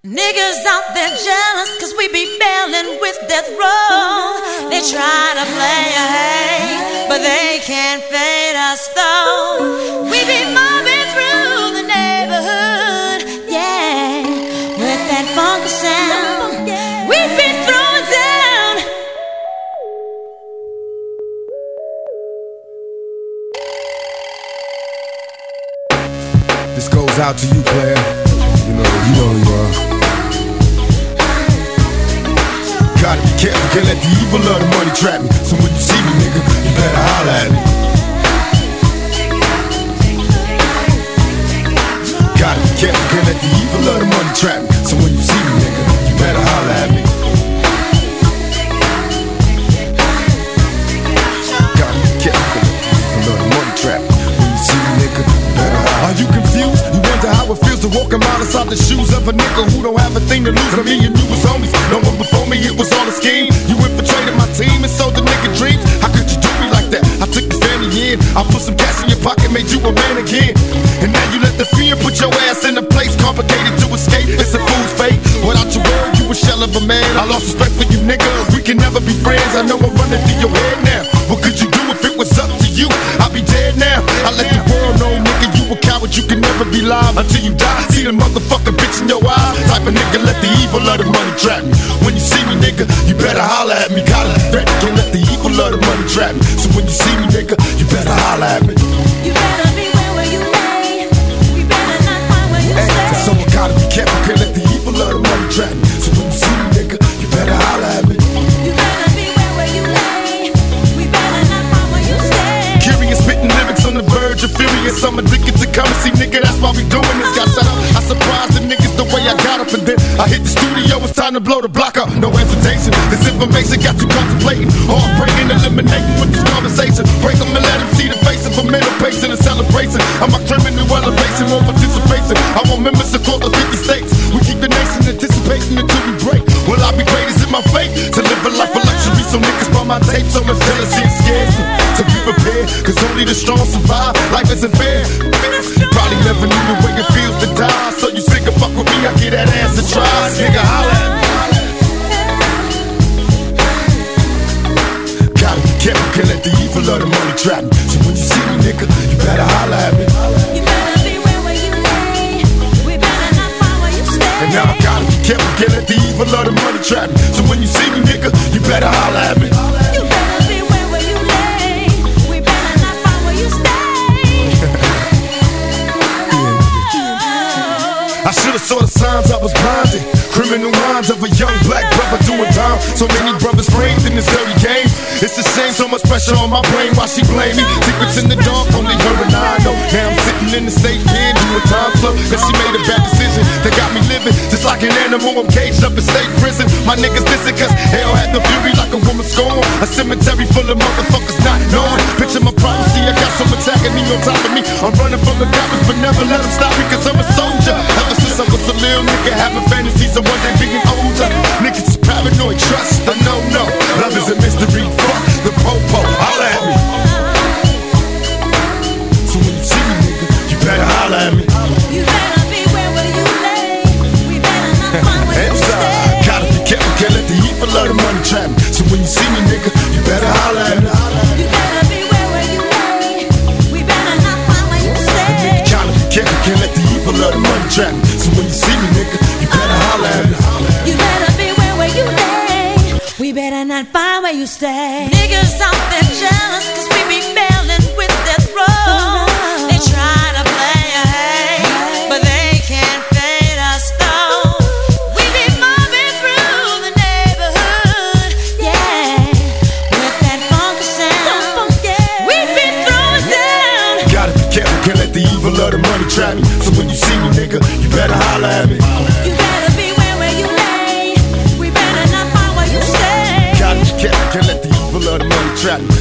Niggas out there jealous cause we be bailing with death row. They try to play a hate, but they can't fade us though. We be mobbing through the neighborhood, yeah, with that funky sound. We be throwing down. This goes out to you, player. You know who you are. Gotta be careful, can't let the evil of the money trap me. So when you see me, nigga, you better holler at me. Gotta be careful, can't let the evil of the money trap me. So when you see me, nigga, you better holler at me. Gotta be careful, can't let the evil of the money trap me. When you see me, nigga, you better holler. Are you confused? You wonder how it feels to walk a mile inside the shoes of a nigga who don't have a thing to lose. Me and you was homies. No one before me, it was all a scheme. You infiltrated my team and sold the nigga dreams. How could you do me like that? I took the family in. I put some cash in your pocket, made you a man again. And now you let the fear put your ass in a place complicated to escape. It's a fool's fate. Without your word, you a shell of a man. I lost respect for you, nigga. We can never be friends. I know I'm running through your head now. What could you do if it was up to you? I'll be dead now. I let the world know, nigga, you a coward. You can never be live until you die. See the motherfucking bitch in your eyes. Type of nigga, let the evil of the money trap me. When you see me, nigga, you better holler at me. Gotta be ready, can't let the evil of the money trap me. So when you see me, nigga, you better holler at me. You better beware where you lay. We better not find where you stay. So I gotta be careful, can't let the evil of the money trap me. So when you see me, nigga, you better holler at me. You better beware where you lay. We better not find where you stay. Curious, spitting lyrics on the verge of furious. I'm addicted to currency, nigga, that's why we doing this. Got shut up, I surprised the niggas the way I got up. And then I hit the studio, it's time to blow the block up. No hesitation, this information got you contemplating. Heartbreaking, eliminating with this conversation. Break them and let them see the face of a mental patient and celebration. I'm a criminal elevation, more participation. I want members across the 50 states. We keep the nation anticipating until we break. Will I be great? Is it my fate to live a life of luxury? So niggas buy my tape, so much jealousy and scares me. So be prepared, cause only the strong survive. Life isn't fair. You probably never knew the way it feels to die. So you sick of fuck with me, I get that ass to try. Nigga, holla at me. Gotta be careful, can't let the evil of the money trap me. So when you see me, nigga, you better holla at me. You better beware where you lay. We better not find where you stay. And now I gotta be careful, can't let the evil of the money trap me. So when you see me, nigga, you better holla at me. You better beware where you lay. We better not find where you stay. I should've saw the signs, I was blinded. Criminal minds of a young black brother doing time. So many brothers framed in this dirty game. It's a shame, so much pressure on my brain. Why she blame me? Secrets in the dark, only her and I know. Now I'm sitting in the state pen doing time slow. Cause she made a bad decision that got me living just like an animal. I'm caged up in state prison. My niggas listen cause hell had no fury like a woman scorn. A cemetery full of motherfuckers not knowing. Picture my prophecy, I got some attacking me on top of me. I'm running from the cops, but never let them stop me cause I'm a soldier. Ever since I was a little nigga having fantasies of one day being older. Niggas is paranoid, trust, I know, no. Love is a mystery, fuck the po-po, holla at me. So when you see me, nigga, you better holla at me. You better beware where you lay. We better not find where you stay. Gotta be careful, can't let the evil of the money trap me. So when you see me, nigga, you better holla at me. You better beware where you lay. We better not find where you stay. Gotta be careful, can't let the evil of the money trap me. So when you see me, nigga, you better holla at me. You better beware where you lay. We better not find where you stay. Niggas out there jealous cause we be bailing with death row. They try to play a hate, but they can't fade us though. We be mobbing through the neighborhood, yeah, with that funky sound. We be throwing down. Gotta be careful, can't let the evil of the money trap me. So when you see me, nigga, you better holla at me. You better beware where you lay. We better not find where you stay. Gotta be careful, can't let the evil of the money trap me.